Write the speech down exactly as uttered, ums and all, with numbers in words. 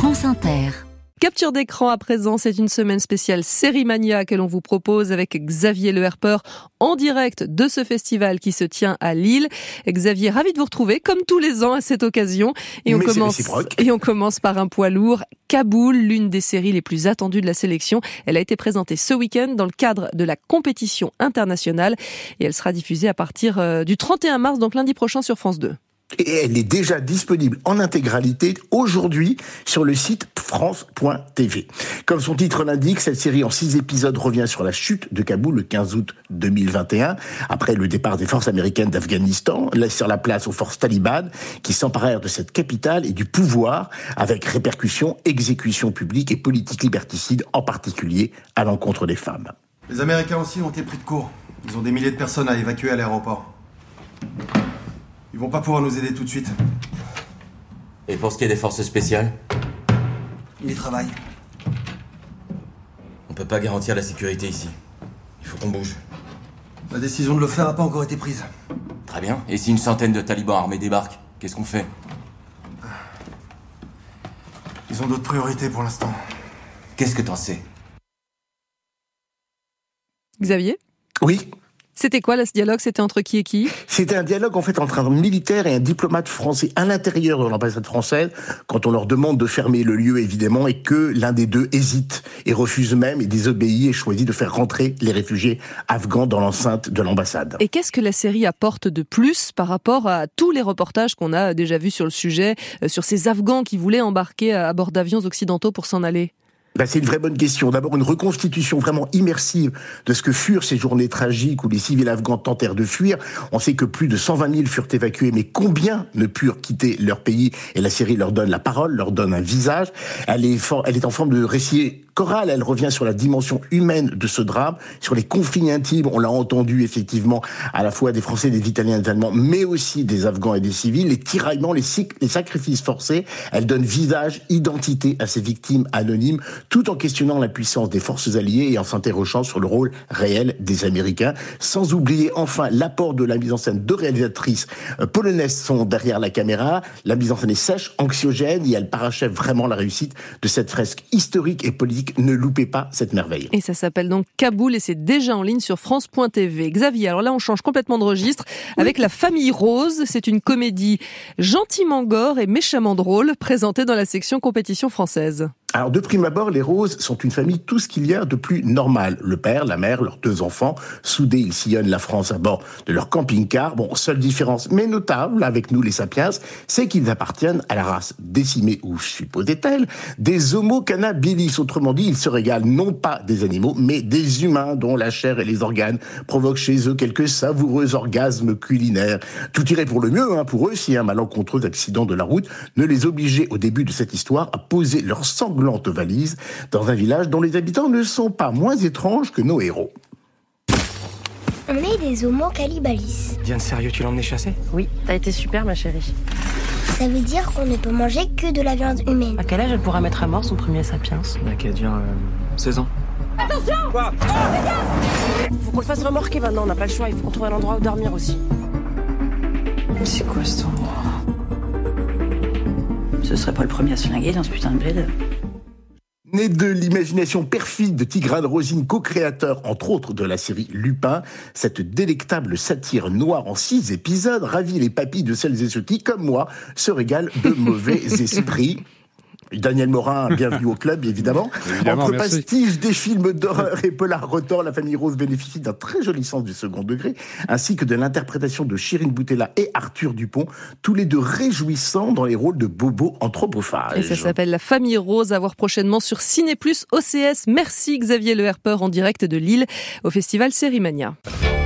France Inter. Capture d'écran à présent, c'est une semaine spéciale Série Mania que l'on vous propose avec Xavier Le Herper en direct de ce festival qui se tient à Lille. Xavier, ravi de vous retrouver comme tous les ans à cette occasion. Et on, commence, et on commence par un poids lourd, Kaboul, l'une des séries les plus attendues de la sélection. Elle a été présentée ce week-end dans le cadre de la compétition internationale et elle sera diffusée à partir du trente et un mars, donc lundi prochain sur France deux. Et elle est déjà disponible en intégralité aujourd'hui sur le site france point t v. Comme son titre l'indique, cette série en six épisodes revient sur la chute de Kaboul le quinze août deux mille vingt et un, après le départ des forces américaines d'Afghanistan, laissant la place aux forces talibanes qui s'emparèrent de cette capitale et du pouvoir, avec répercussions, exécutions publiques et politiques liberticides, en particulier à l'encontre des femmes. Les Américains aussi ont été pris de court. Ils ont des milliers de personnes à évacuer à l'aéroport. Ils vont pas pouvoir nous aider tout de suite. Et pour ce qui est des forces spéciales ? Ils y travaillent. On peut pas garantir la sécurité ici. Il faut qu'on bouge. La décision de le faire a pas encore été prise. Très bien. Et si une centaine de talibans armés débarquent, qu'est-ce qu'on fait ? Ils ont d'autres priorités pour l'instant. Qu'est-ce que t'en sais ? Xavier ? Oui. C'était quoi là, ce dialogue ? C'était entre qui et qui ? C'était un dialogue en fait entre un militaire et un diplomate français à l'intérieur de l'ambassade française, quand on leur demande de fermer le lieu évidemment et que l'un des deux hésite et refuse même et désobéit et choisit de faire rentrer les réfugiés afghans dans l'enceinte de l'ambassade. Et qu'est-ce que la série apporte de plus par rapport à tous les reportages qu'on a déjà vus sur le sujet, euh, sur ces Afghans qui voulaient embarquer à bord d'avions occidentaux pour s'en aller ? Ben, c'est une vraie bonne question. D'abord, une reconstitution vraiment immersive de ce que furent ces journées tragiques où les civils afghans tentèrent de fuir. On sait que plus de cent vingt mille furent évacués, mais combien ne purent quitter leur pays ? Et la série leur donne la parole, leur donne un visage. Elle est, for- elle est en forme de récit choral. Elle revient sur la dimension humaine de ce drame, sur les conflits intimes. On l'a entendu effectivement à la fois des Français, des Italiens, des Allemands, mais aussi des Afghans et des civils. Les tiraillements, les, sic- les sacrifices forcés. Elle donne visage, identité à ces victimes anonymes, tout en questionnant la puissance des forces alliées et en s'interrogeant sur le rôle réel des Américains, sans oublier enfin l'apport de la mise en scène. Deux réalisatrices polonaises sont derrière la caméra. La mise en scène est sèche, anxiogène, et elle parachève vraiment la réussite de cette fresque historique et politique. Ne loupez pas cette merveille. Et ça s'appelle donc Kaboul et c'est déjà en ligne sur france point t v. Xavier, alors là on change complètement de registre avec La Famille Rose. C'est une comédie gentiment gore et méchamment drôle présentée dans la section compétition française. Alors, de prime abord, les Roses sont une famille, tout ce qu'il y a de plus normal. Le père, la mère, leurs deux enfants. Soudés, ils sillonnent la France à bord de leur camping-car. Bon, seule différence, mais notable, avec nous les Sapiens, c'est qu'ils appartiennent à la race décimée, ou supposait-elle, des Homo cannabilis. Autrement dit, ils se régalent non pas des animaux, mais des humains dont la chair et les organes provoquent chez eux quelques savoureux orgasmes culinaires. Tout irait pour le mieux, hein, pour eux, si un malencontreux accident de la route ne les obligeait au début de cette histoire à poser leur sanglante valise dans un village dont les habitants ne sont pas moins étranges que nos héros. On est des Homo cannibales. Diane, sérieux, tu l'as emmené chasser ? Oui, t'as été super ma chérie. Ça veut dire qu'on ne peut manger que de la viande humaine. À quel âge elle pourra mettre à mort son premier sapiens ? Il n'a qu'à dire euh, seize ans. Attention ! Quoi ? Oh, faut qu'on le fasse remorquer maintenant, on n'a pas le choix, il faut qu'on trouve un endroit où dormir aussi. C'est quoi cet endroit ? Ce serait pas le premier à se flinguer dans ce putain de bled. Né de l'imagination perfide de Tigrane Rosine, co-créateur entre autres de la série Lupin, cette délectable satire noire en six épisodes ravit les papilles de celles et ceux qui, comme moi, se régalent de mauvais esprits. Daniel Morin, bienvenue au club, évidemment. évidemment Entre merci. Pastiche des films d'horreur et polar retors, La Famille Rose bénéficie d'un très joli sens du second degré, ainsi que de l'interprétation de Chirine Boutella et Arthur Dupont, tous les deux réjouissants dans les rôles de bobos anthropophages. Et ça s'appelle La Famille Rose, à voir prochainement sur Ciné plus O C S. Merci Xavier Le Herper en direct de Lille au festival Série Mania.